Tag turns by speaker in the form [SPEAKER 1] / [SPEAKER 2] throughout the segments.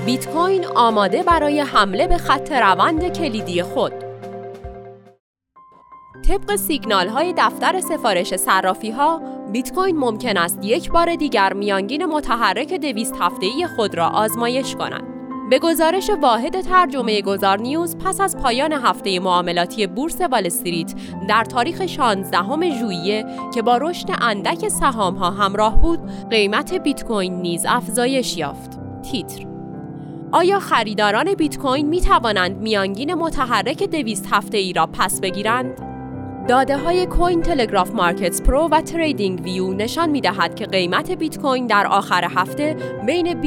[SPEAKER 1] بیت کوین آماده برای حمله به خط روند کلیدی خود. طبق سیگنال‌های دفتر سفارش صرافی‌ها، بیت کوین ممکن است یک بار دیگر میانگین متحرک 200 هفته‌ای خود را آزمایش کند. به گزارش واحد ترجمه گذار نیوز، پس از پایان هفته معاملاتی بورس وال استریت در تاریخ 16 ژوئیه که با رشد اندک سهام‌ها همراه بود، قیمت بیت کوین نیز افزایش یافت. تیتر: آیا خریداران بیت کوین می توانند میانگین متحرک 200 هفته‌ای را پس بگیرند؟ داده‌های کوین تلگراف مارکتس پرو و تریدینگ ویو نشان می‌دهد که قیمت بیت کوین در آخر هفته بین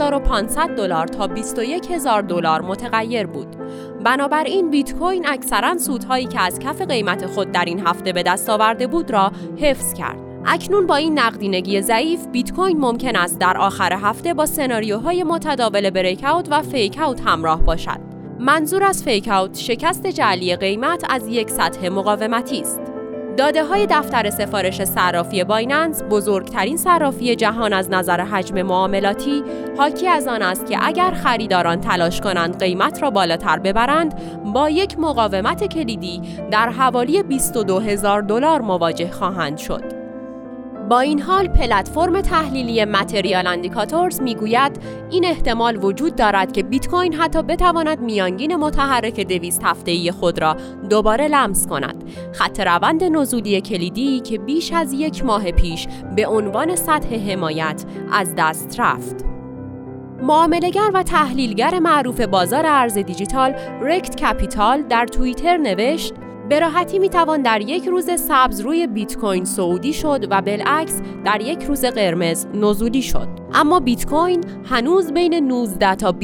[SPEAKER 1] $20,500 تا $21,000 متغیر بود. بنابراین بیت کوین اکثراً سودهایی که از کف قیمت خود در این هفته به دست آورده بود را حفظ کرد. اکنون با این نقدینگی ضعیف، بیت کوین ممکن است در آخر هفته با سناریوهای متداول بریک اوت و فیک اوت همراه باشد. منظور از فیک اوت شکست جعلی قیمت از یک سطح مقاومتی است. داده‌های دفتر سفارش صرافی بایننس، بزرگترین صرافی جهان از نظر حجم معاملاتی، حاکی از آن است که اگر خریداران تلاش کنند قیمت را بالاتر ببرند، با یک مقاومت کلیدی در حوالی $22,000 مواجه خواهند شد. با این حال، پلتفرم تحلیلی متریال اندیکاتورز میگوید این احتمال وجود دارد که بیت کوین حتی بتواند میانگین متحرک 200 هفته‌ای خود را دوباره لمس کند. خط روند نزولی کلیدی که بیش از یک ماه پیش به عنوان سطح حمایت از دست رفت. معامله‌گر و تحلیلگر معروف بازار ارز دیجیتال رکت کپیتال در توییتر نوشت: به راحتی میتوان در یک روز سبز روی بیت کوین صعودی شد و بالعکس در یک روز قرمز نزولی شد. اما بیت کوین هنوز بین 19 تا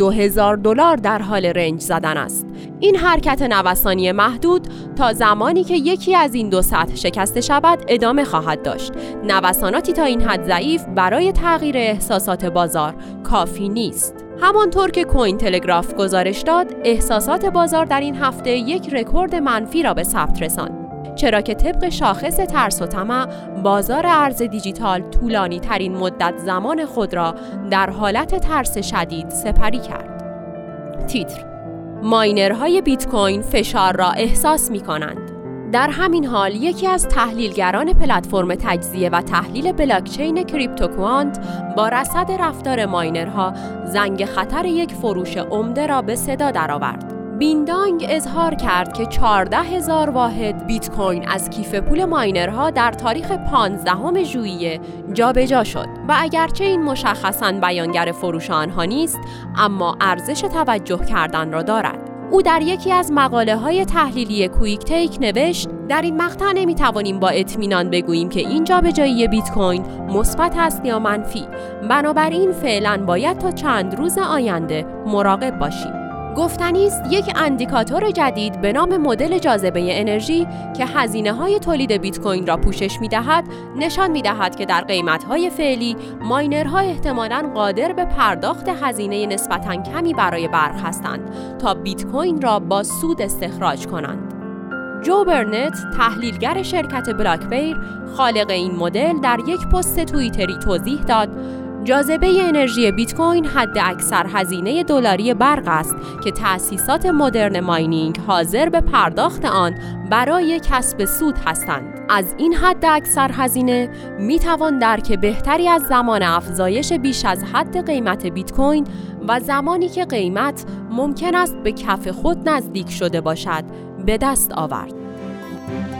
[SPEAKER 1] $22,000 در حال رنج زدن است. این حرکت نوسانی محدود تا زمانی که یکی از این دو سطح شکسته شود ادامه خواهد داشت. نوساناتی تا این حد ضعیف برای تغییر احساسات بازار کافی نیست. همانطور که کوین تلگراف گزارش داد، احساسات بازار در این هفته یک رکورد منفی را به ثبت رساند، چرا که طبق شاخص ترس و طمع، بازار ارز دیجیتال طولانی ترین مدت زمان خود را در حالت ترس شدید سپری کرد. تیتر: ماینرهای بیت کوین فشار را احساس می کنند. در همین حال، یکی از تحلیلگران پلتفرم تجزیه و تحلیل بلاکچین کریپتوکوانت با رصد رفتار ماینرها زنگ خطر یک فروش عمده را به صدا درآورد. بیندانگ اظهار کرد که 14,000 واحد بیت کوین از کیف پول ماینرها در تاریخ 15 ژوئیه جابجا شد و اگرچه این مشخصاً بیانگر فروش آنها نیست، اما ارزش توجه کردن را دارد. او در یکی از مقاله‌های تحلیلی کویک تیک نوشت: در این مقطع نمی‌توانیم با اطمینان بگوییم که این جابجایی بیت کوین مثبت است یا منفی. بنابراین فعلاً باید تا چند روز آینده مراقب باشیم. گفتنی است یک اندیکاتور جدید به نام مدل جاذبه انرژی که هزینه‌های تولید بیت کوین را پوشش می‌دهد، نشان می‌دهد که در قیمت‌های فعلی ماینرها احتمالاً قادر به پرداخت هزینه نسبتاً کمی برای برق هستند تا بیت کوین را با سود استخراج کنند. جو برنت، تحلیلگر شرکت بلاکبیر، خالق این مدل، در یک پست توییتری توضیح داد: جاذبه انرژی بیت کوین حد اکثر هزینه دلاری برق است که تأسیسات مدرن ماینینگ حاضر به پرداخت آن برای کسب سود هستند. از این حد اکثر هزینه می توان درک بهتری از زمان افزایش بیش از حد قیمت بیت کوین و زمانی که قیمت ممکن است به کف خود نزدیک شده باشد به دست آورد.